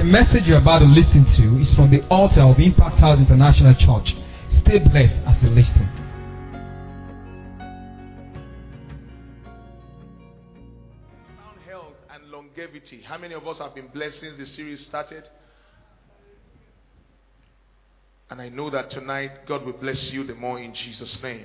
message you're about to listen to is from the altar of Impact House International Church. Stay blessed as you listen. Sound health and longevity. How many of us have been blessed since the series started? And I know that tonight God will bless you the more in Jesus' name.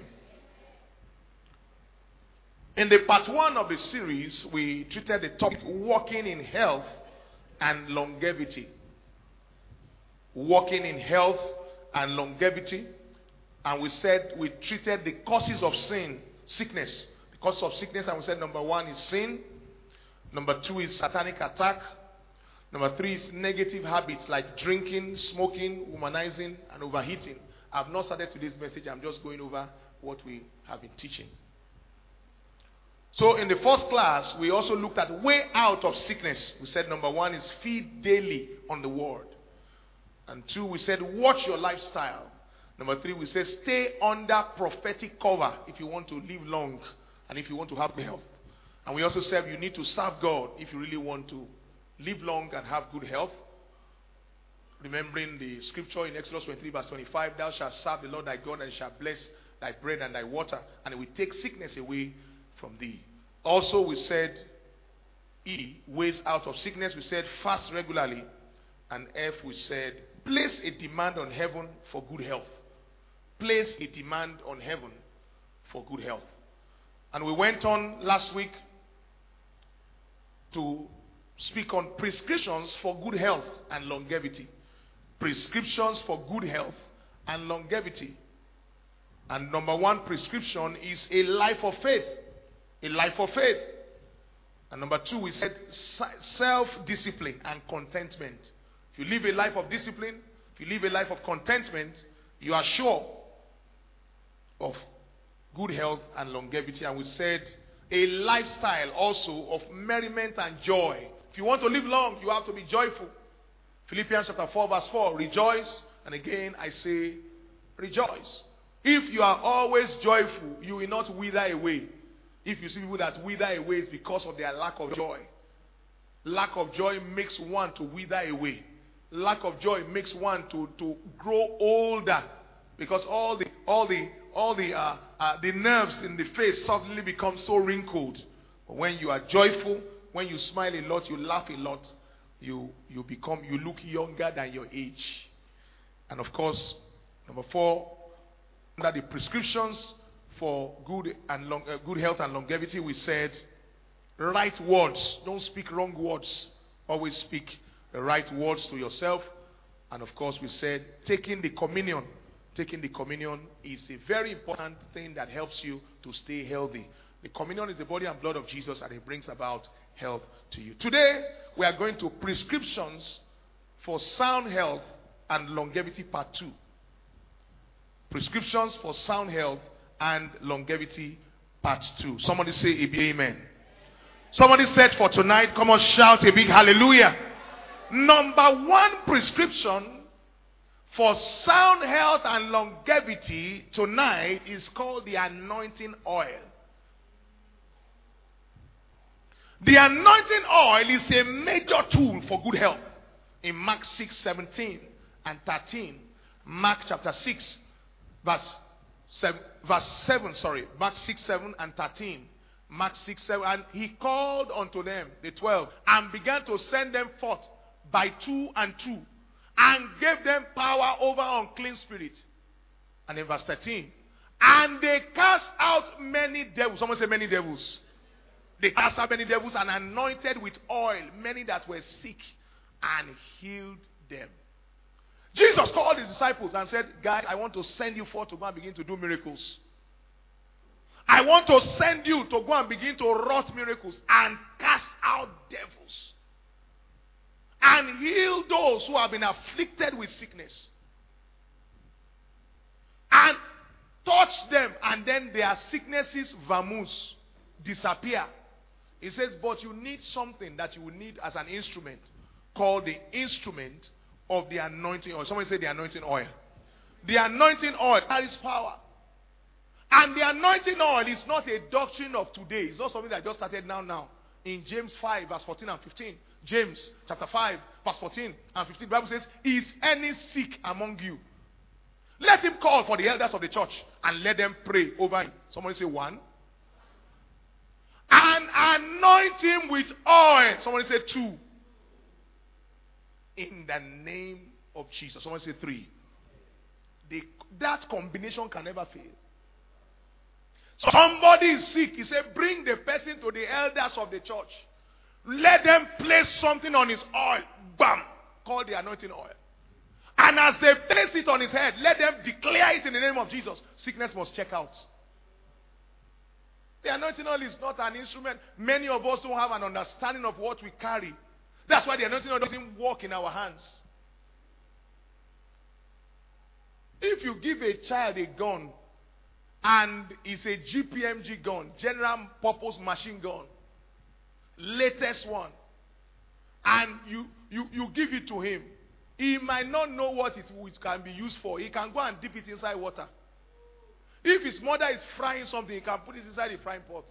In the part 1 of the series, we treated the topic walking in health and longevity. Walking in health and longevity. And we said we treated the causes of sickness. The causes of sickness, and we said number 1 is sin. Number 2 is satanic attack. Number 3 is negative habits like drinking, smoking, womanizing, and overheating. I've not started today's message. I'm just going over what we have been teaching. So in the first class, we also looked at way out of sickness. We said number 1 is feed daily on the word. And 2, we said watch your lifestyle. Number 3, we said stay under prophetic cover if you want to live long and if you want to have health. And we also said you need to serve God if you really want to live long and have good health. Remembering the scripture in Exodus 23 verse 25, thou shalt serve the Lord thy God and shalt bless thy bread and thy water, and it will take sickness away from thee. Also we said E, ways out of sickness. We said fast regularly. And F, we said place a demand on heaven for good health. Place a demand on heaven for good health. And we went on last week to speak on prescriptions for good health and longevity. Prescriptions for good health and longevity. And number 1 prescription is a life of faith. A life of faith. And number 2, we said self-discipline and contentment. If you live a life of discipline, if you live a life of contentment, you are sure of good health and longevity. And we said a lifestyle also of merriment and joy. If you want to live long, you have to be joyful. Philippians chapter 4 verse 4, rejoice. And again I say, rejoice. If you are always joyful, you will not wither away. If you see people that wither away, it's because of their lack of joy. Lack of joy makes one to wither away. Lack of joy makes one to grow older, because all the nerves in the face suddenly become so wrinkled. But when you are joyful, when you smile a lot, you laugh a lot, you look younger than your age. And of course, number 4, under the prescriptions for good health and longevity, we said right words. Don't speak wrong words. Always speak the right words to yourself. And of course, we said taking the communion. Taking the communion is a very important thing that helps you to stay healthy. The communion is the body and blood of Jesus, and it brings about health to you. Today, we are going to prescriptions for sound health and longevity part 2. Prescriptions for sound health and longevity part 2. Somebody say a big amen. Somebody said for tonight, come on, shout a big hallelujah. Number 1 prescription for sound health and longevity tonight is called the anointing oil. The anointing oil is a major tool for good health. In Mark 6:17 and 13, Mark chapter 6 verse 7, Mark 6:7 and 13. Mark 6:7, and he called unto them the 12 and began to send them forth by 2 and 2, and gave them power over unclean spirits. And in verse 13, and they cast out many devils. Someone say many devils. They cast out many devils and anointed with oil many that were sick and healed them. Jesus called his disciples and said, guys, I want to send you forth to go and begin to do miracles. I want to send you to go and begin to wrought miracles and cast out devils. And heal those who have been afflicted with sickness. And touch them, and then their sicknesses vamoose, disappear. He says, but you need something that you will need as an instrument, called the instrument of the anointing oil. Somebody say the anointing oil. The anointing oil carries power. And the anointing oil is not a doctrine of today. It's not something that just started now. In James 5 verse 14 and 15, James chapter 5, verse 14 and 15, the Bible says, is any sick among you? Let him call for the elders of the church and let them pray over him. Somebody say one. And anoint him with oil. Somebody say two. In the name of Jesus. Somebody say three. That combination can never fail. Somebody is sick. He said, bring the person to the elders of the church. Let them place something on his oil. Bam. Call the anointing oil. And as they place it on his head, let them declare it in the name of Jesus. Sickness must check out. The anointing oil is not an instrument. Many of us don't have an understanding of what we carry. That's why the anointing oil doesn't work in our hands. If you give a child a gun, and it's a GPMG gun, general purpose machine gun, latest one, and you give it to him, he might not know what it can be used for. He can go and dip it inside water. If his mother is frying something, he can put it inside the frying pot.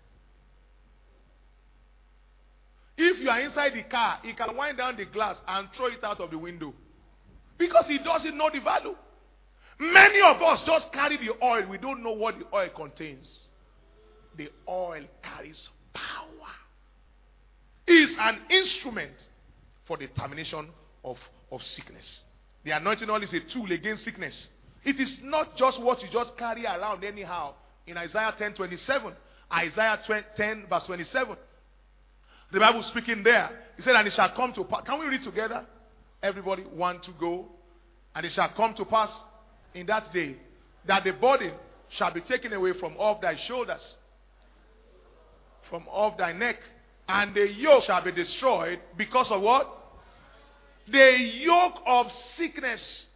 If you are inside the car, he can wind down the glass and throw it out of the window. Because he doesn't know the value. Many of us just carry the oil. We don't know what the oil contains. The oil carries power. It's an instrument for the termination of sickness. The anointing oil is a tool against sickness. It is not just what you just carry around anyhow. In Isaiah 10:27, Isaiah 10 verse 27, the Bible speaking there, he said, and it shall come to pass. Can we read together? Everybody, 1, 2, go. And it shall come to pass in that day that the burden shall be taken away from off thy shoulders, from off thy neck, and the yoke shall be destroyed because of what? The yoke of sickness,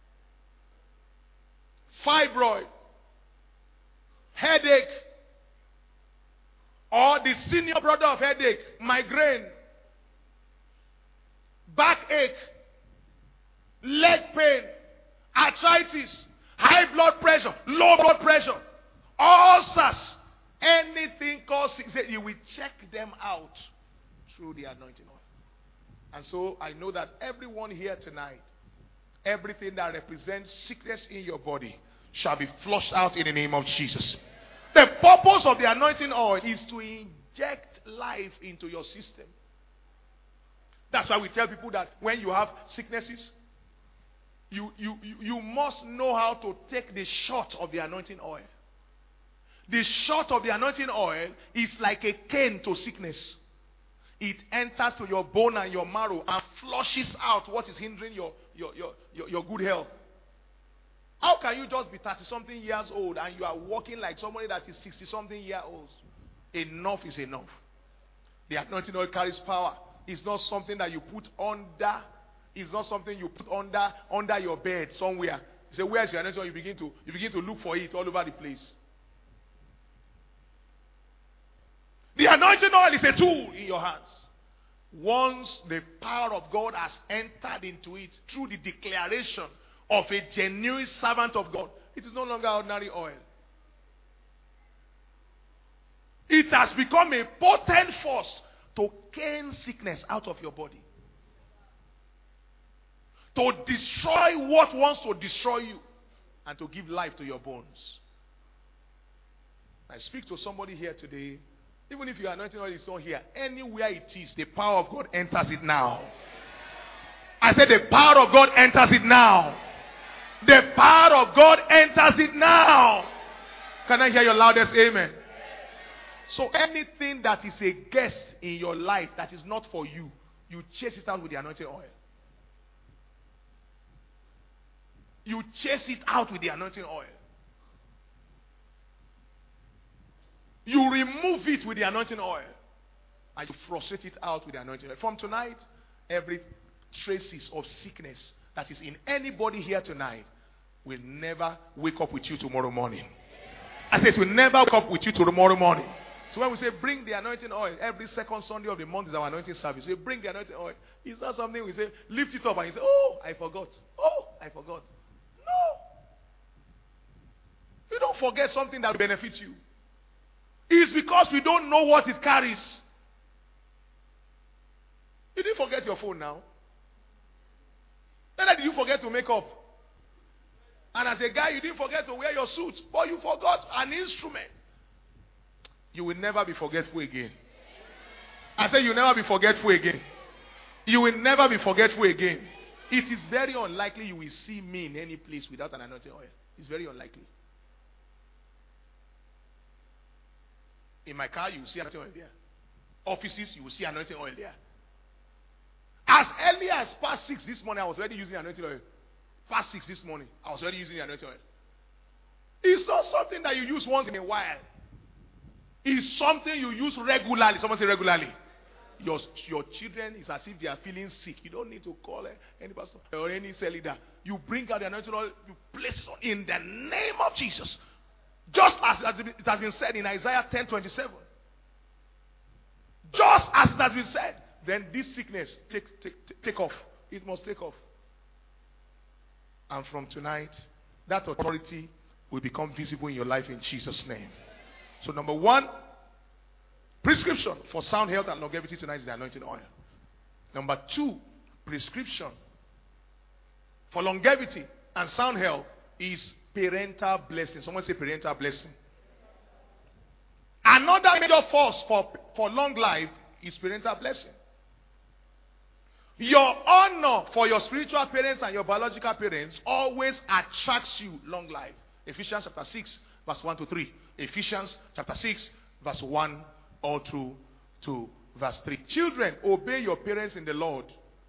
fibroid, headache, or the senior brother of headache, migraine, backache, leg pain, arthritis, high blood pressure, low blood pressure, ulcers, anything causing, you will check them out through the anointing oil. And so I know that everyone here tonight, everything that represents sickness in your body shall be flushed out in the name of Jesus. The purpose of the anointing oil is to inject life into your system. That's why we tell people that when you have sicknesses, you must know how to take the shot of the anointing oil. The shot of the anointing oil is like a cane to sickness. It enters to your bone and your marrow and flushes out what is hindering your good health. How can you just be 30-something years old and you are walking like somebody that is 60-something years old? Enough is enough. The anointing oil carries power. It's not something that you put under. It's not something you put under your bed somewhere. You say, where's your anointing oil? You begin to look for it all over the place. The anointing oil is a tool in your hands. Once the power of God has entered into it through the declaration of a genuine servant of God, it is no longer ordinary oil. It has become a potent force to cane sickness out of your body. To destroy what wants to destroy you. And to give life to your bones. I speak to somebody here today. Even if your anointing oil is not here, anywhere it is, the power of God enters it now. I said the power of God enters it now. The power of God enters it now. Can I hear your loudest amen? So anything that is a guest in your life that is not for you, you chase it out with the anointing oil. You chase it out with the anointing oil. You remove it with the anointing oil. And you frustrate it out with the anointing oil. From tonight, every traces of sickness that is in anybody here tonight will never wake up with you tomorrow morning. I said it will never wake up with you tomorrow morning. So when we say bring the anointing oil, every second Sunday of the month is our anointing service. We bring the anointing oil. It's not something we say, lift it up and you say, oh, I forgot. Oh, I forgot. No. You don't forget something that will benefit you. It's because we don't know what it carries. You didn't forget your phone now. Neither did you forget to make up. And as a guy, you didn't forget to wear your suit. But you forgot an instrument. You will never be forgetful again. I say you will never be forgetful again. You will never be forgetful again. It is very unlikely you will see me in any place without an anointing oil. It's very unlikely. In my car, you will see anointing oil there. Offices, you will see anointing oil there. As early as past 6 this morning, I was already using anointing oil. Past 6 this morning, I was already using the anointing oil. It's not something that you use once in a while. It's something you use regularly. Someone say regularly. Your children, is as if they are feeling sick. You don't need to call any pastor or any cell leader. You bring out the anointing oil, you place it on in the name of Jesus. Just as it has been said in Isaiah 10:27. Just as it has been said. Then this sickness take off. It must take off. And from tonight, that authority will become visible in your life in Jesus' name. So number 1, prescription for sound health and longevity tonight is the anointing oil. Number 2, prescription for longevity and sound health is parental blessing. Someone say parental blessing. Another major force for long life is parental blessing. Your honor for your spiritual parents and your biological parents always attracts you long life. Ephesians chapter 6 verse 1 to 3. Ephesians chapter 6 verse 1 all through to verse 3. Children, obey your parents in the Lord.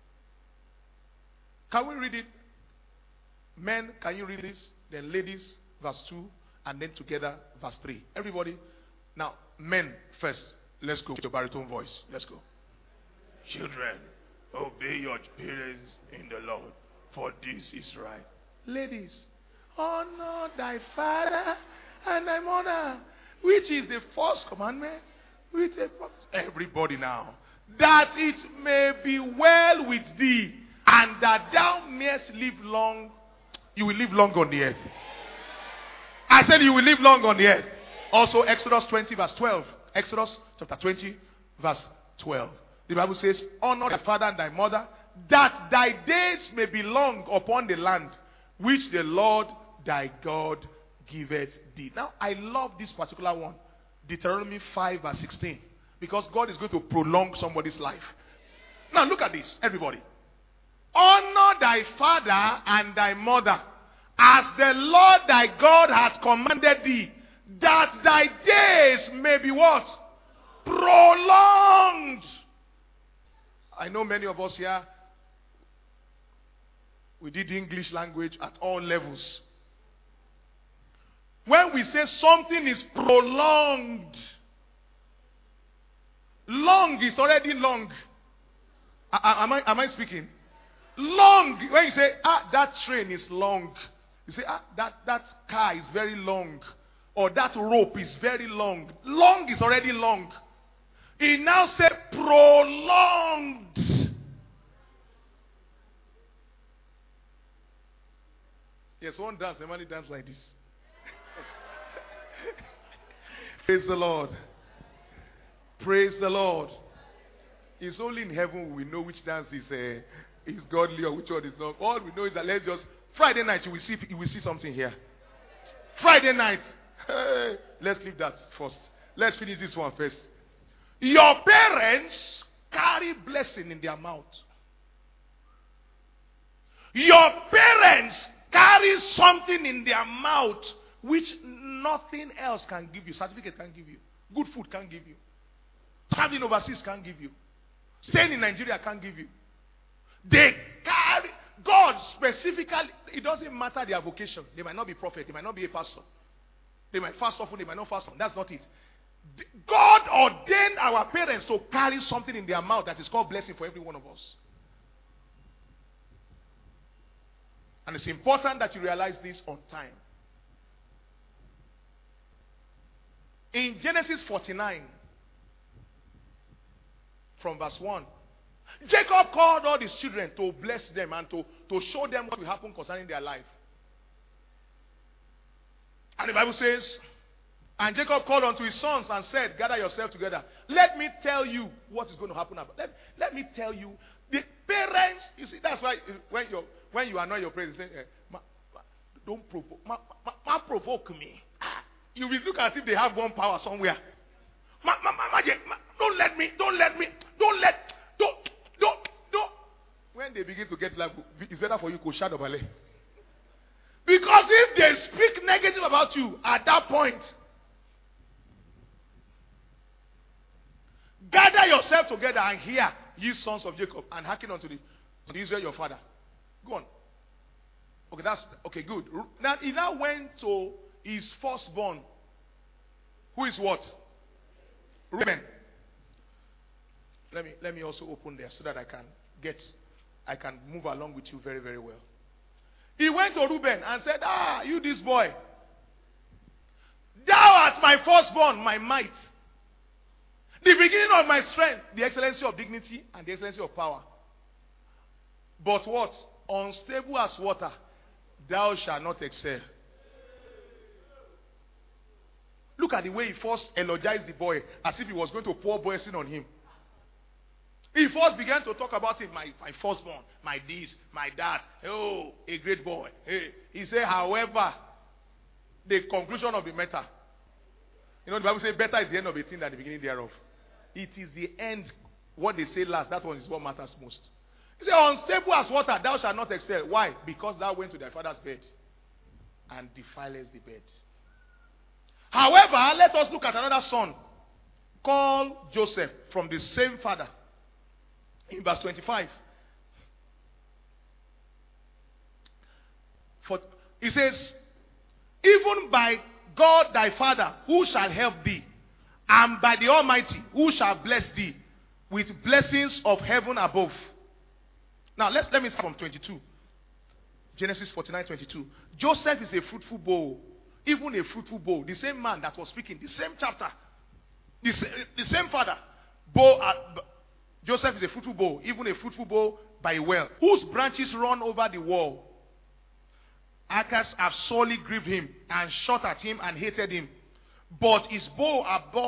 Can we read it? Men, can you read this? Then ladies, verse 2, and then together, verse 3. Everybody. Now, men first. Let's go with your baritone voice. Let's go. Children, obey your parents in the Lord, for this is right. Ladies, honor thy father and thy mother, which is the first commandment with a promise. Everybody now. That it may be well with thee, and that thou mayest live long. You will live long on the earth. I said you will live long on the earth. Also, Exodus 20 verse 12. Exodus chapter 20 verse 12. The Bible says, honor thy father and thy mother, that thy days may be long upon the land, which the Lord thy God giveth thee. Now, I love this particular one. Deuteronomy 5 verse 16. Because God is going to prolong somebody's life. Now, look at this, everybody. Honor thy father and thy mother, as the Lord thy God hath commanded thee, that thy days may be what? Prolonged. I know many of us here, we did English language at all levels. When we say something is prolonged, long is already long. Am I speaking? Long. When you say, that train is long. You say, that car is very long. Or that rope is very long. Long is already long. He now said prolonged. Yes, one dance. Everybody dance like this. Praise the Lord. Praise the Lord. It's only in heaven we know which dance is godly or which one is not. All we know is that let's just Friday night you will see something here. Friday night. Hey, let's leave that first. Let's finish this one first. Your parents carry blessing in their mouth. Your parents carry something in their mouth which nothing else can give you. Certificate can't give you. Good food can't give you. Traveling overseas can't give you. Staying in Nigeria can't give you. They carry God specifically. It doesn't matter their vocation. They might not be prophet. They might not be a pastor. They might fast often. They might not fast often. That's not it. God ordained our parents to carry something in their mouth that is called blessing for every one of us. And it's important that you realize this on time. In Genesis 49, from verse 1, Jacob called all his children to bless them and to show them what will happen concerning their life. And the Bible says, And Jacob called unto his sons and said, gather yourselves together. Let me tell you what is going to happen. Let me tell you. The parents, you see, that's why when you annoy your parents, say, don't provoke. Provoke me. You will look as if they have one power somewhere. Don't let. When they begin to get like, it's better for you to shadow ballet. Because if they speak negative about you at that point, gather yourself together and hear, ye sons of Jacob, and hearken unto the Israel your father. Go on. Okay, good. Now he now went to his firstborn, who is what? Reuben. Let me also open there so that I can move along with you very, very well. He went to Reuben and said, you this boy, thou art my firstborn, my might, the beginning of my strength, the excellency of dignity and the excellency of power. But what? Unstable as water, thou shalt not excel. Look at the way he first eulogized the boy as if he was going to pour blessing on him. He first began to talk about him, my firstborn, my this, my that. Oh, a great boy. Hey. He said, however, the conclusion of the matter. You know, the Bible says, better is the end of a thing than the beginning thereof. It is the end, what they say last, that one is what matters most. He said, unstable as water, thou shalt not excel. Why? Because thou went to thy father's bed and defilest the bed. However, let us look at another son called Joseph from the same father. In verse 25. He says, even by God thy father, who shall help thee, and by the Almighty, who shall bless thee with blessings of heaven above. Now let me start from 22. Genesis 49:22. Joseph is a fruitful bow, even a fruitful bow. The same man that was speaking, the same chapter, the same father. Joseph is a fruitful bow, even a fruitful bow by a well, whose branches run over the wall. Archers have sorely grieved him and shot at him and hated him. But his bow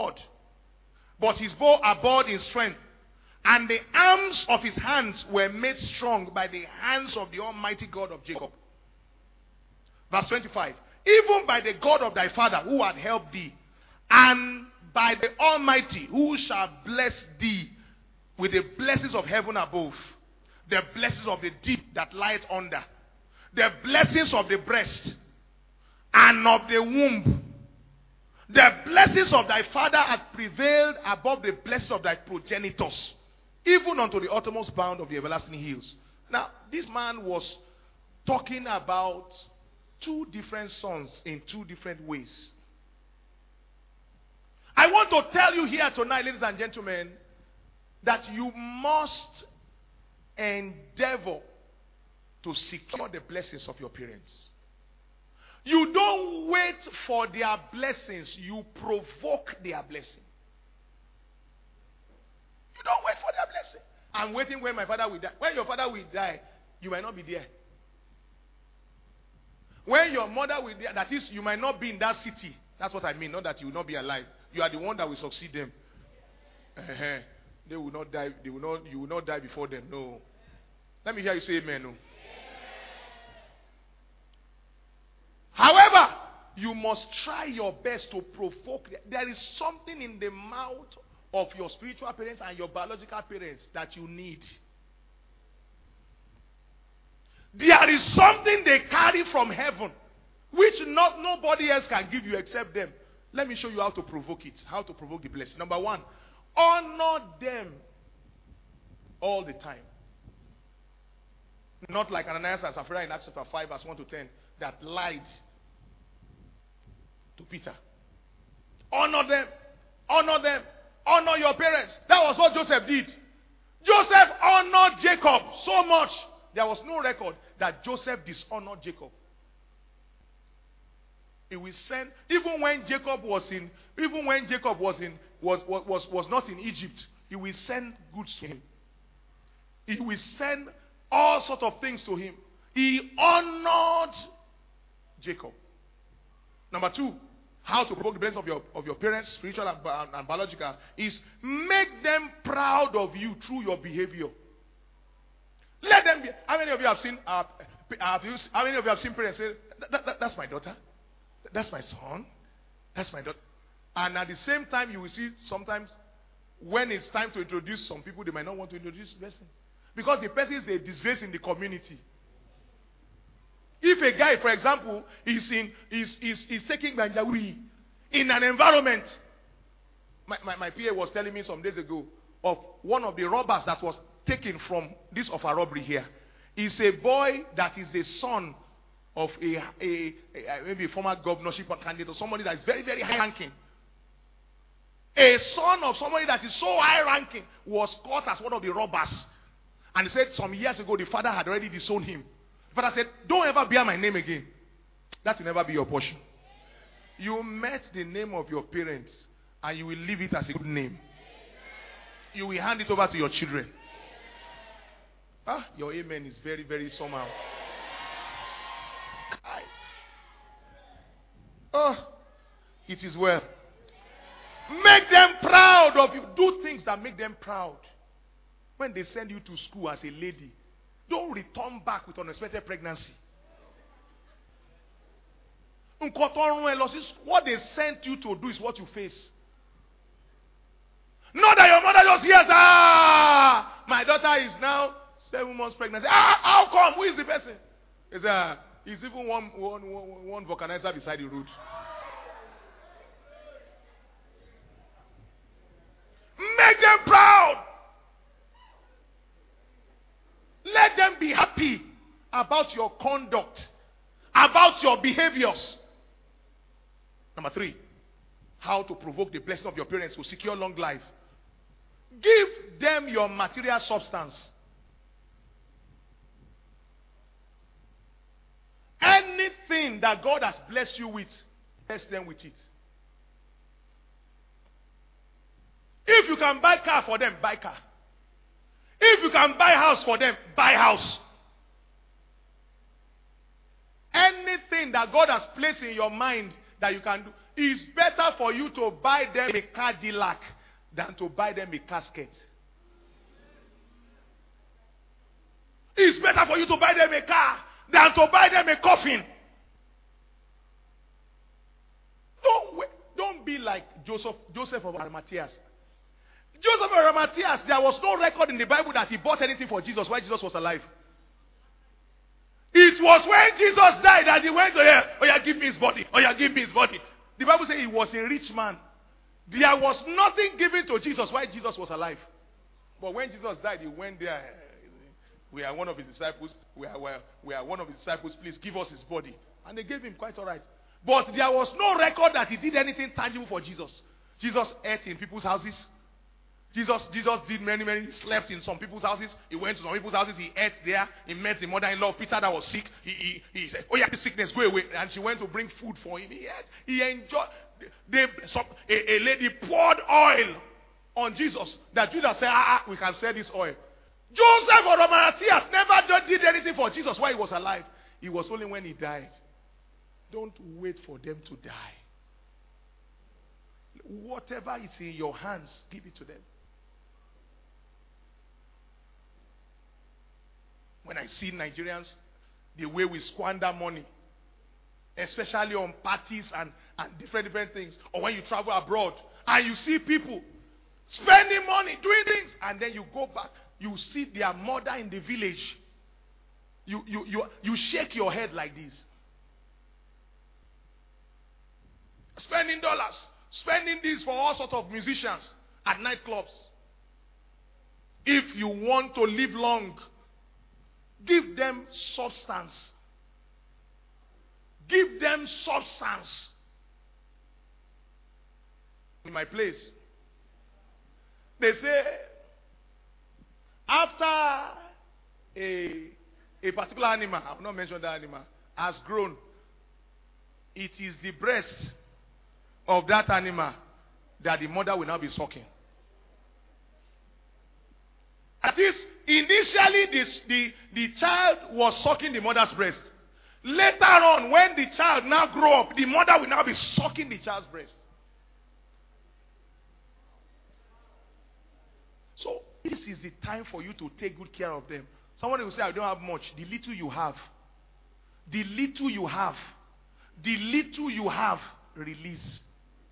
abode in strength, and the arms of his hands were made strong by the hands of the Almighty God of Jacob. Verse 25. Even by the God of thy father who had helped thee, and by the Almighty who shall bless thee with the blessings of heaven above, the blessings of the deep that lieth under, the blessings of the breast and of the womb. The blessings of thy father had prevailed above the blessings of thy progenitors, even unto the uttermost bound of the everlasting hills. Now, this man was talking about two different sons in two different ways. I want to tell you here tonight, ladies and gentlemen, that you must endeavor to secure the blessings of your parents. You don't wait for their blessings, you provoke their blessing. You don't wait for their blessing. I'm waiting when my father will die. When your father will die, you might not be there. When your mother will die, that is, you might not be in that city. That's what I mean, not that you will not be alive. You are the one that will succeed them. They will not die. You will not die before them. No. Let me hear you say amen. No. However, you must try your best to provoke. There is something in the mouth of your spiritual parents and your biological parents that you need. There is something they carry from heaven which nobody else can give you except them. Let me show you how to provoke it. How to provoke the blessing. Number one, honor them all the time. Not like Ananias and Sapphira in Acts chapter 5 verse 1 to 10 that lied to Peter. Honor them. Honor them. Honor your parents. That was what Joseph did. Joseph honored Jacob so much. There was no record that Joseph dishonored Jacob. He will send, even when Jacob was not in Egypt, he will send goods to him. He will send all sorts of things to him. He honored Jacob. Number two, how to provoke the blessing of your parents, spiritual and biological, is make them proud of you through your behavior. Let them be. How many of you have seen? How many of you have seen parents say, "That's my daughter, that's my son, that's my daughter," and at the same time, you will see sometimes when it's time to introduce some people, they might not want to introduce the person because the person is a disgrace in the community. If a guy, for example, is taking Banjawi in an environment, my PA was telling me some days ago of one of the robbers that was taken from this of a robbery here. Is a boy that is the son of a maybe a former governorship candidate or somebody that is very, very high ranking. A son of somebody that is so high ranking was caught as one of the robbers. And he said some years ago the father had already disowned him. The father said, "Don't ever bear my name again." That will never be your portion. You met the name of your parents and you will leave it as a good name. You will hand it over to your children. Your amen is very, very somehow. It is well. Make them proud of you. Do things that make them proud. When they send you to school as a lady, don't return back with unexpected pregnancy. What they sent you to do is what you face. Not that your mother just hears, my daughter is now 7 months pregnant. How come? Who is the person? It's even one vulcanizer beside the road. Make them proud. Let them be happy about your conduct, about your behaviors. Number 3, how to provoke the blessing of your parents to secure long life. Give them your material substance. Anything that God has blessed you with, bless them with it. If you can buy car for them, buy car. If you can buy house for them, buy house. Anything that God has placed in your mind that you can do, is better for you to buy them a Cadillac than to buy them a casket. It's better for you to buy them a car than to buy them a coffin. Don't be like Joseph of Arimathea. Joseph of Arimathea, there was no record in the Bible that he bought anything for Jesus while Jesus was alive. It was when Jesus died that he went to him. "Oh yeah, give me his body. Oh yeah, give me his body." The Bible says he was a rich man. There was nothing given to Jesus while Jesus was alive. But when Jesus died, he went there. "We are one of his disciples. We are one of his disciples. Please give us his body." And they gave him quite all right. But there was no record that he did anything tangible for Jesus. Jesus ate in people's houses. Jesus did many. He slept in some people's houses. He went to some people's houses. He ate there. He met the mother-in-law of Peter that was sick. He said, "Oh yeah, this sickness, go away." And she went to bring food for him. He ate. He enjoyed. A lady poured oil on Jesus. That Jesus said, "We can sell this oil." Joseph of Arimathea never did anything for Jesus while he was alive. It was only when he died. Don't wait for them to die. Whatever is in your hands, give it to them. When I see Nigerians, the way we squander money, especially on parties and different things, or when you travel abroad and you see people spending money, doing things, and then you go back, you see their mother in the village, you shake your head like this. Spending dollars, spending this for all sorts of musicians at nightclubs. If you want to live long, give them substance. Give them substance. In my place, they say after a particular animal, I will not mention that animal, has grown, it is the breast of that animal that the mother will now be sucking. At least initially the child was sucking the mother's breast. Later on, when the child now grow up, the mother will now be sucking the child's breast. So, this is the time for you to take good care of them. Somebody will say, I don't have much. The little you have. The little you have. The little you have, release.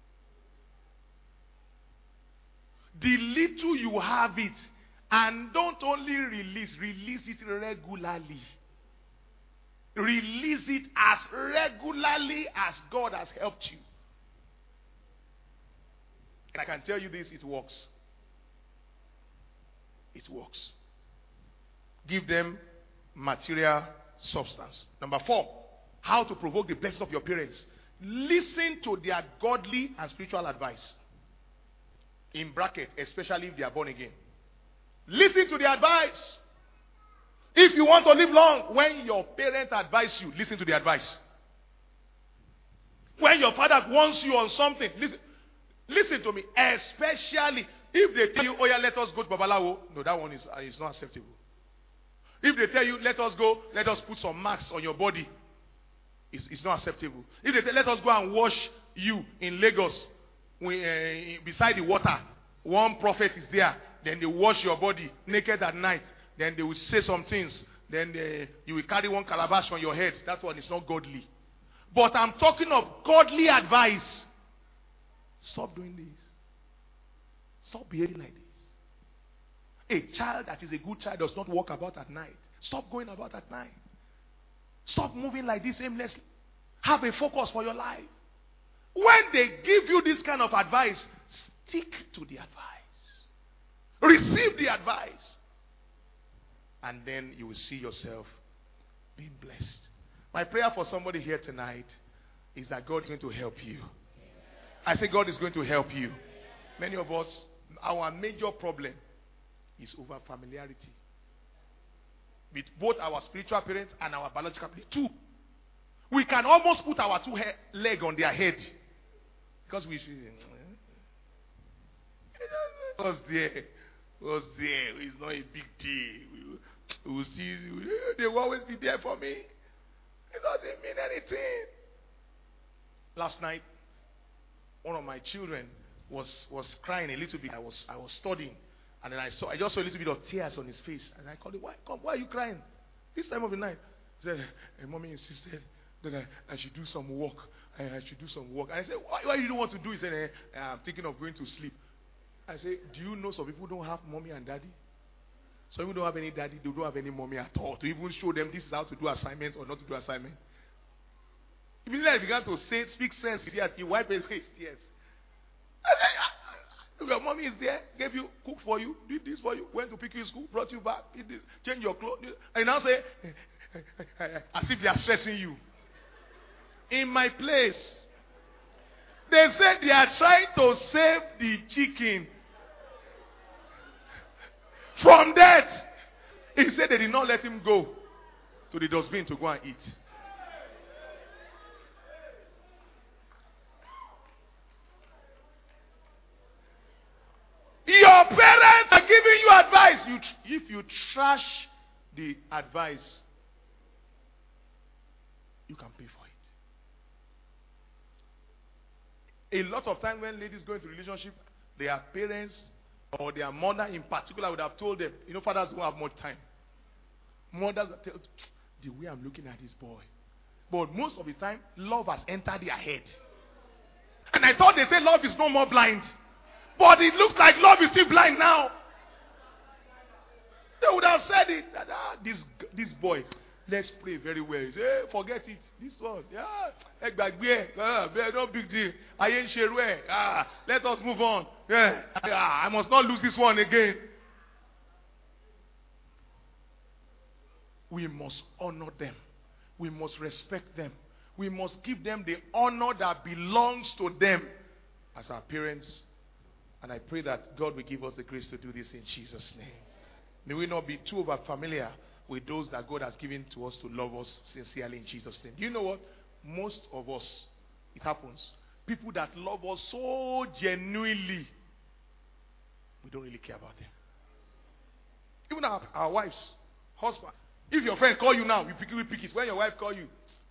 The little you have it. And don't only release it regularly. Release it as regularly as God has helped you. And I can tell you this, it works. It works. Give them material substance. Number 4, how to provoke the blessings of your parents. Listen to their godly and spiritual advice. In bracket, especially if they are born again. Listen to their advice. If you want to live long, when your parents advise you, listen to the advice. When your father wants you on something, listen to me. Especially if they tell you, oh yeah, let us go to Babalawo. No, that one is not acceptable. If they tell you, let us go, let us put some marks on your body, it's not acceptable. If they tell, let us go and wash you in Lagos, beside the water, one prophet is there, then they wash your body naked at night, then they will say some things, then you will carry one calabash on your head. That one is not godly. But I'm talking of godly advice. Stop doing this. Stop behaving like this. A child that is a good child does not walk about at night. Stop going about at night. Stop moving like this aimlessly. Have a focus for your life. When they give you this kind of advice, stick to the advice. Receive the advice. And then you will see yourself being blessed. My prayer for somebody here tonight is that God is going to help you. I say God is going to help you. Many of us, our major problem is over familiarity. With both our spiritual parents and our biological parents. Two. We can almost put our two legs on their head. Because we should. Was there. It's not a big deal. We will see. They will always be there for me. It doesn't mean anything. Last night, one of my children was crying a little bit. I was studying. And then I just saw a little bit of tears on his face. And I called him, why are you crying? This time of the night. He said, Mommy insisted that I should do some work. I should do some work. And I said, why you don't want to do it? He said, I'm thinking of going to sleep. I said, do you know some people don't have mommy and daddy? Some people don't have any daddy. They don't have any mommy at all. To even show them this is how to do assignment or not to do assignment. Immediately I began to speak sense. He wiped his face. Yes. Your mommy is there, gave you, cook for you, did this for you, went to pick you in school, brought you back, did this, change your clothes. And now say, as if they are stressing you. In my place, they said they are trying to save the chicken from death. He said they did not let him go to the dustbin to go and eat. Your parents are giving you advice. If you trash the advice, you can pay for it. A lot of time when ladies go into relationship, their parents or their mother in particular would have told them, fathers don't have much time. Mothers will tell, the way I'm looking at this boy. But most of the time, love has entered their head. And I thought they said love is no more blind. But it looks like love is still blind now. They would have said it. That, this boy, let's pray very well. He said, hey, forget it. This one. No big deal. Let us move on. I must not lose this one again. We must honor them. We must respect them. We must give them the honor that belongs to them as our parents. And I pray that God will give us the grace to do this in Jesus' name. May we not be too over familiar with those that God has given to us to love us sincerely in Jesus' name. Do you know what? Most of us, it happens. People that love us so genuinely, we don't really care about them. Even our wives, husband. If your friend call you now, we pick it. When your wife call you,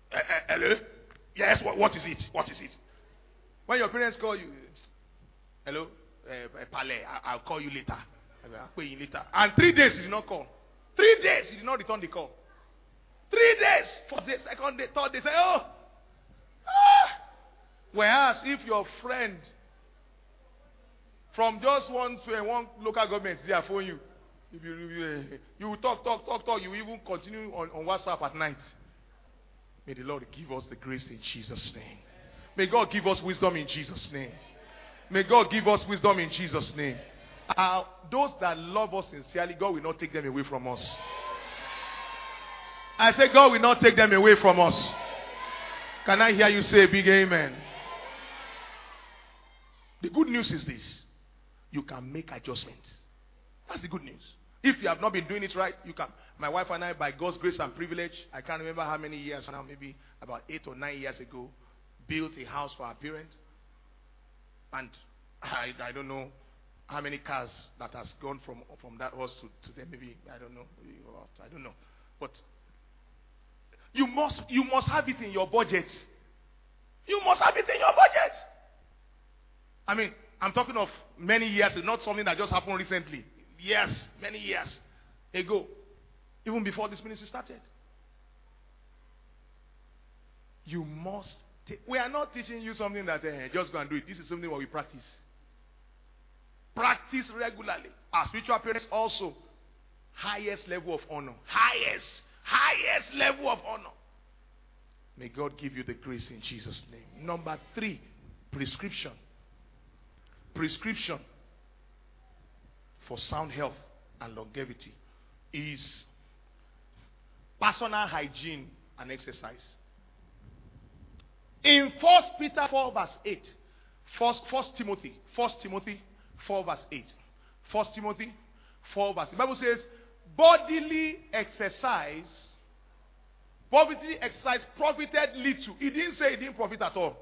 Hello? Yes, what is it? What is it? When your parents call you, hello? Pale, I'll call you later. I'll pay you later. And 3 days you did not call. 3 days you did not return the call. 3 days. For the second day, third day, say, oh. Whereas if your friend from just one local government, they are phone you. If you will talk. You even continue on WhatsApp at night. May the Lord give us the grace in Jesus' name. May God give us wisdom in Jesus' name. May God give us wisdom in Jesus' name. Those that love us sincerely, God will not take them away from us. I say God will not take them away from us. Can I hear you say a big amen? The good news is this. You can make adjustments. That's the good news. If you have not been doing it right, you can. My wife and I, by God's grace and privilege, I can't remember how many years now, maybe about 8 or 9 years ago, built a house for our parents. And I don't know how many cars that has gone from that house to them. Maybe, I don't know. But you must have it in your budget. You must have it in your budget. I mean, I'm talking of many years, not something that just happened recently. Yes, many years ago. Even before this ministry started. You must we are not teaching you something that just go and do it. This is something what we practice. Practice regularly. Our spiritual parents also. Highest level of honor. Highest level of honor. May God give you the grace in Jesus' name. Number 3, prescription. Prescription for sound health and longevity is personal hygiene and exercise. In 1 Peter 4 verse 8, 1 Timothy 4 verse 8, 1 Timothy 4 verse 8, the Bible says, bodily exercise profited little. It didn't say it didn't profit at all.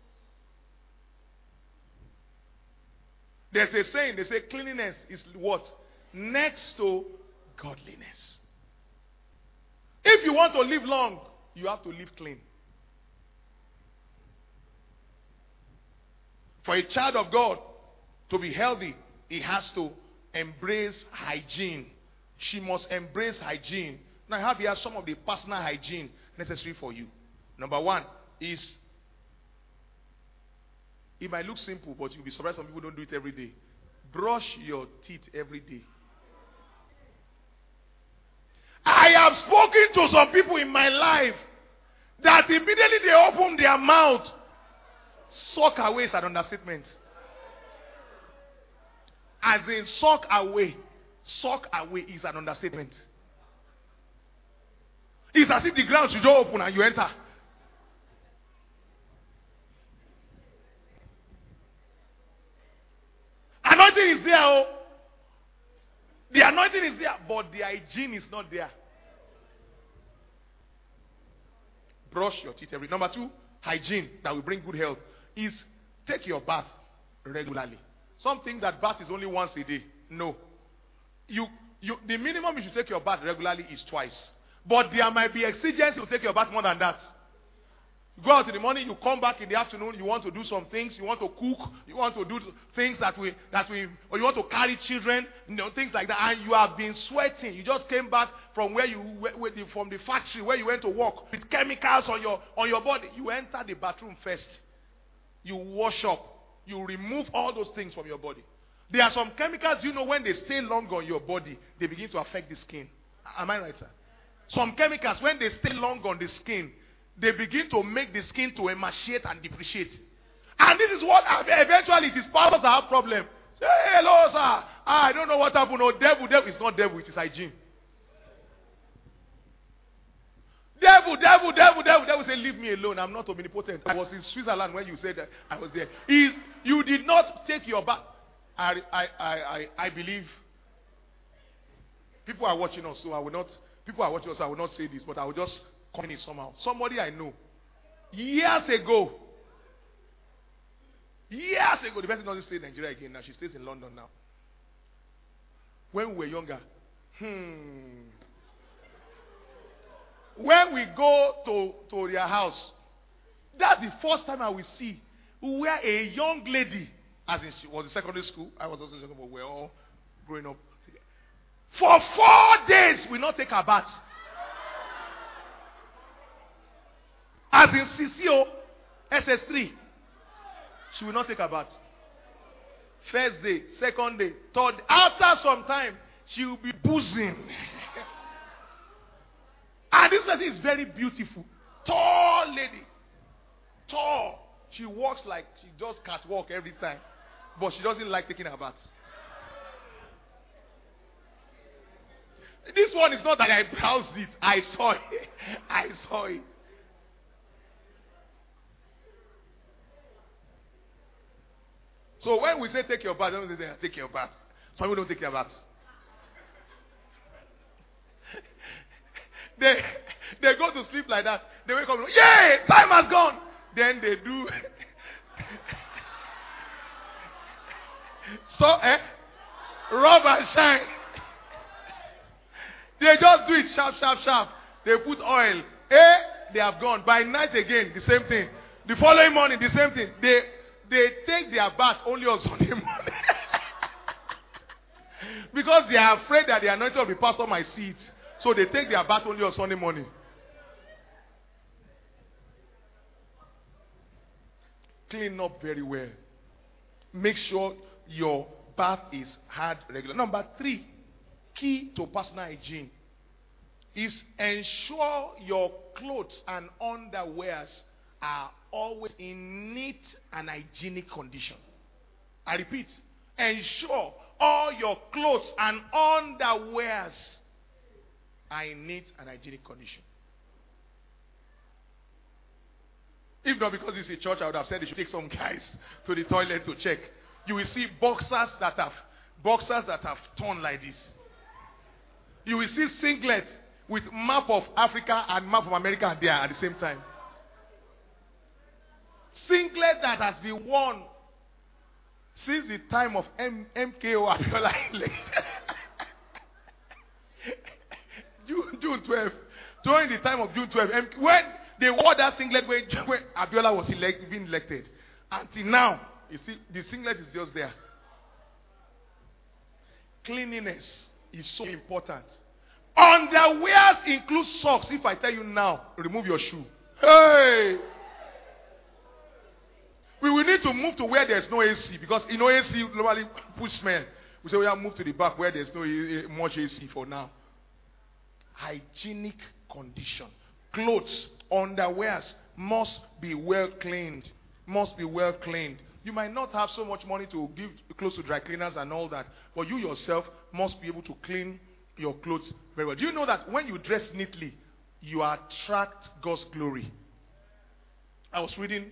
There's a saying, they say cleanliness is what? Next to godliness. If you want to live long, you have to live clean. For a child of God to be healthy, he has to embrace hygiene. She must embrace hygiene. Now I have here some of the personal hygiene necessary for you. Number 1 is, it might look simple, but you'll be surprised some people don't do it every day. Brush your teeth every day. I have spoken to some people in my life that immediately they open their mouth, suck away is an understatement. As in suck away is an understatement. It's as if the ground should just open and you enter. Anointing is there, oh. The anointing is there, but the hygiene is not there. Brush your teeth every. Number 2, hygiene that will bring good health is take your bath regularly. Some think that bath is only once a day. No. The minimum you should take your bath regularly is twice. But there might be exigencies to take your bath more than that. You go out in the morning, you come back in the afternoon, you want to do some things, you want to cook, you want to do things or you want to carry children, things like that, and you have been sweating. You just came back from from the factory where you went to work with chemicals on your body. You enter the bathroom first. You wash up. You remove all those things from your body. There are some chemicals, when they stay long on your body, they begin to affect the skin. Am I right, sir? Some chemicals, when they stay long on the skin, they begin to make the skin to emaciate and depreciate. And this is what eventually it is pastors that have problem. Say, hey, hello, sir. I don't know what happened. No, devil. It's not devil, it is hygiene. Devil say, leave me alone. I'm not omnipotent. I was in Switzerland when you said that I was there. You did not take your bath. I believe people are watching us, so I will not say this, but I will just comment it somehow. Somebody I know, years ago, the person doesn't stay in Nigeria again now. She stays in London now. When we were younger, when we go to their house, that's the first time I will see where a young lady, as in she was in secondary school, I was also in secondary school, we're all growing up. For 4 days, we not take her bath. As in CCO, SS3, she will not take her bath. First day, second day, third. After some time, she will be boozing. And this person is very beautiful. Tall lady. Tall. She walks like she does catwalk every time. But she doesn't like taking her bath. This one is not that I browsed it. I saw it. I saw it. So when we say take your bath, don't say take your bath. Some people don't take their baths. They go to sleep like that. They wake up, yay, time has gone. Then they do. So, rub and shine. They just do it sharp, sharp, sharp. They put oil. They have gone. By night again, the same thing. The following morning, the same thing. They take their bath only on Sunday morning. Because they are afraid that the anointing of the pastor might see it. So they take their bath only on Sunday morning. Clean up very well. Make sure your bath is had regular. Number 3, key to personal hygiene is ensure your clothes and underwears are always in neat and hygienic condition. I repeat, ensure all your clothes and underwears are in neat and hygienic condition. If not because it's a church, I would have said they should take some guys to the toilet to check. You will see boxers that have torn like this. You will see singlets with map of Africa and map of America there at the same time. Singlet that has been worn since the time of MKO Abiola election. June 12. During the time of June 12, when they wore that singlet when Abiola was being elected. Until now, you see, the singlet is just there. Cleanliness is so important. Underwears include socks. If I tell you now, remove your shoe. Hey! We will need to move to where there's no AC. Because in AC normally push smell. We say we have to move to the back where there's no much AC for now. Hygienic condition. Clothes, underwears must be well cleaned. Must be well cleaned. You might not have so much money to give clothes to dry cleaners and all that. But you yourself must be able to clean your clothes very well. Do you know that when you dress neatly, you attract God's glory? I was reading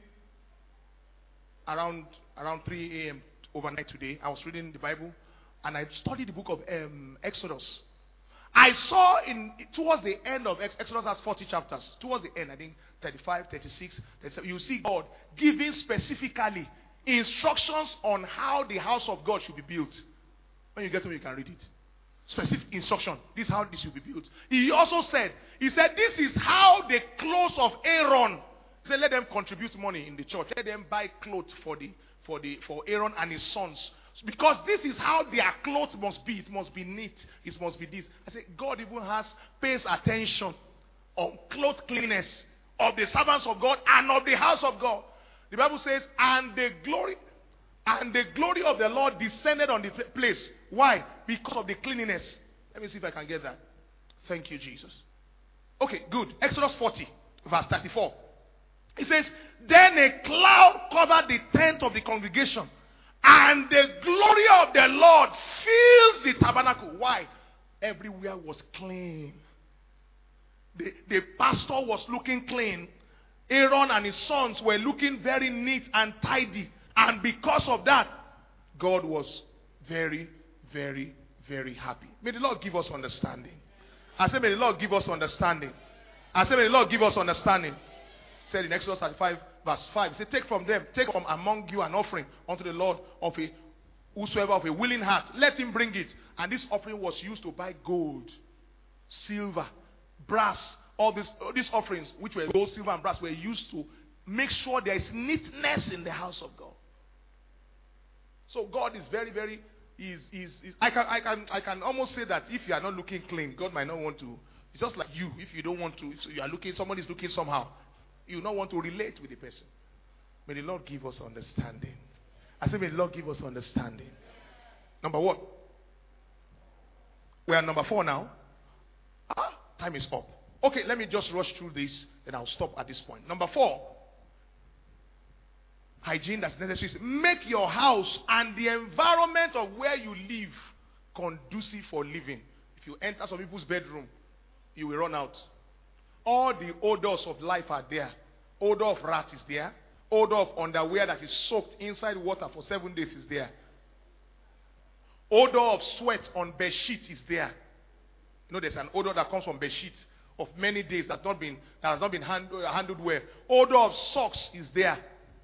around 3 a.m. overnight today. I was reading the Bible and I studied the book of Exodus. I saw towards the end of Exodus has 40 chapters. Towards the end, I think 35, 36, 37, you see God giving specifically instructions on how the house of God should be built. When you get home, you can read it. Specific instruction. This is how this should be built. He also said, this is how the clothes of Aaron. He said, let them contribute money in the church. Let them buy clothes for Aaron and his sons. Because this is how their clothes must be. It must be neat. It must be this. I said, God even pays attention on clothes cleanliness of the servants of God and of the house of God. The Bible says, and the glory of the Lord descended on the place. Why? Because of the cleanliness. Let me see if I can get that. Thank you, Jesus. Okay, good. Exodus 40, verse 34. It says, then a cloud covered the tent of the congregation, and the glory of the Lord fills the tabernacle. Why? Everywhere was clean. The pastor was looking clean. Aaron and his sons were looking very neat and tidy. And because of that, God was very, very, very happy. May the Lord give us understanding. I say, may the Lord give us understanding. I say, may the Lord give us understanding. Said in Exodus 35, verse 5, he said, take from among you an offering unto the Lord of whosoever of a willing heart. Let him bring it. And this offering was used to buy gold, silver, brass, all these offerings, which were gold, silver, and brass, were used to make sure there is neatness in the house of God. So God is very, very. I can almost say that if you are not looking clean, God might not want to. It's just like you. If you don't want to, so you are looking. Somebody is looking somehow. You will not want to relate with the person. May the Lord give us understanding. I say, may the Lord give us understanding. Number one. We are number 4 now. Time is up. Okay, let me just rush through this, then I'll stop at this point. Number 4. Hygiene that's necessary. Make your house and the environment of where you live conducive for living. If you enter some people's bedroom, you will run out. All the odors of life are there. Odor of rat is there. Odor of underwear that is soaked inside water for 7 days is there. Odor of sweat on bed sheet is there. You know, there's an odor that comes from bed sheet of many days that has not been handled well. Odor of socks is there.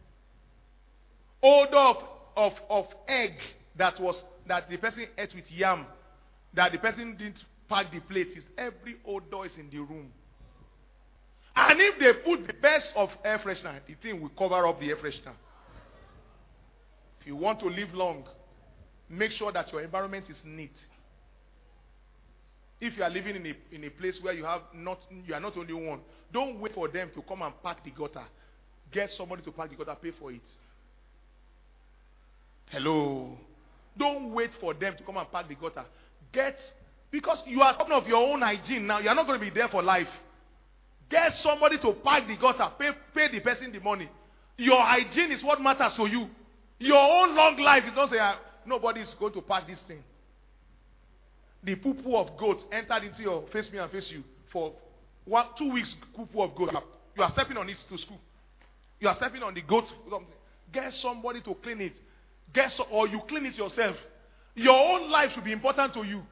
Odor of egg that the person ate with yam, that the person didn't pack the plate. Every odor is in the room. And if they put the best of air freshener, the thing will cover up the air freshener. If you want to live long, make sure that your environment is neat. If you are living in a place where you are not only one, don't wait for them to come and pack the gutter. Get somebody to pack the gutter, pay for it. Hello. Don't wait for them to come and pack the gutter. Because you are talking of your own hygiene now. You are not going to be there for life. Get somebody to pack the gutter. Pay the person the money. Your hygiene is what matters to you. Your own long life is not saying nobody is going to pack this thing. The poo-poo of goats entered into your face me and face you for 2 weeks. Poo-poo of goat. You are stepping on it to school. You are stepping on the goat. Get somebody to clean it. Or you clean it yourself. Your own life should be important to you.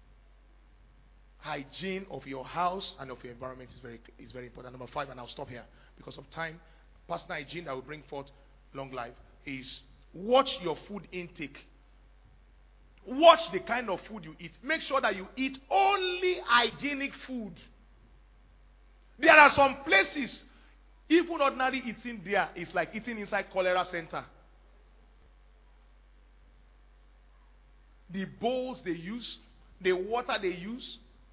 Hygiene of your house and of your environment is very important. Number 5, and I'll stop here because of time. Personal hygiene that will bring forth long life is watch your food intake. Watch the kind of food you eat. Make sure that you eat only hygienic food. There are some places, even ordinary eating there is like eating inside cholera center. The bowls they use, the water they use.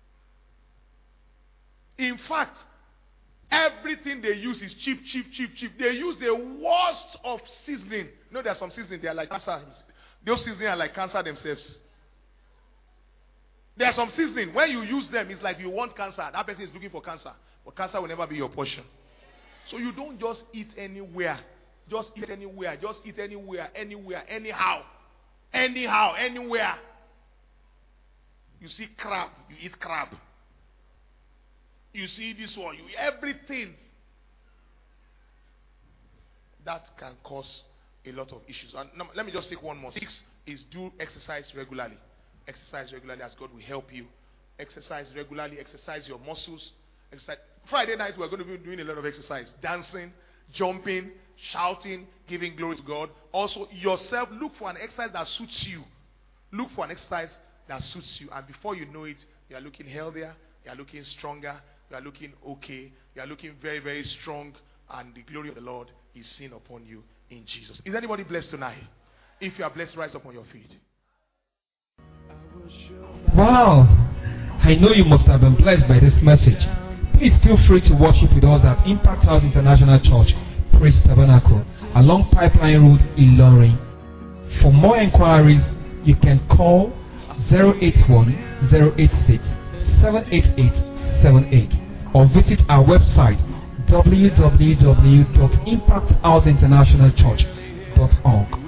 In fact, everything they use is cheap. They use the worst of seasoning. You know, there are some seasoning, they are like cancer. Those seasoning are like cancer themselves. There are some seasoning, when you use them, it's like you want cancer. That person is looking for cancer. But cancer will never be your portion. So you don't just eat anywhere. Just eat anywhere. Just eat anywhere, anyhow. Anyhow, anywhere. You see crab, you eat crab. You see this one, you eat everything. That can cause a lot of issues. And let me just take one more. 6 is do exercise regularly. Exercise regularly as God will help you. Exercise regularly. Exercise your muscles. Friday night we're going to be doing a lot of exercise. Dancing, jumping, shouting, giving glory to God. Also yourself, look for an exercise that suits you. Look for an exercise that suits you. And before you know it, you are looking healthier. You are looking stronger. You are looking okay. You are looking very, very strong. And the glory of the Lord is seen upon you in Jesus. Is anybody blessed tonight? If you are blessed, rise up on your feet. Wow. I know you must have been blessed by this message. Please feel free to worship with us at Impact House International Church, Praise Tabernacle, along Pipeline Road, Ilorin. For more inquiries, you can call 081-086-78878 or visit our website www.impacthouseinternationalchurch.org.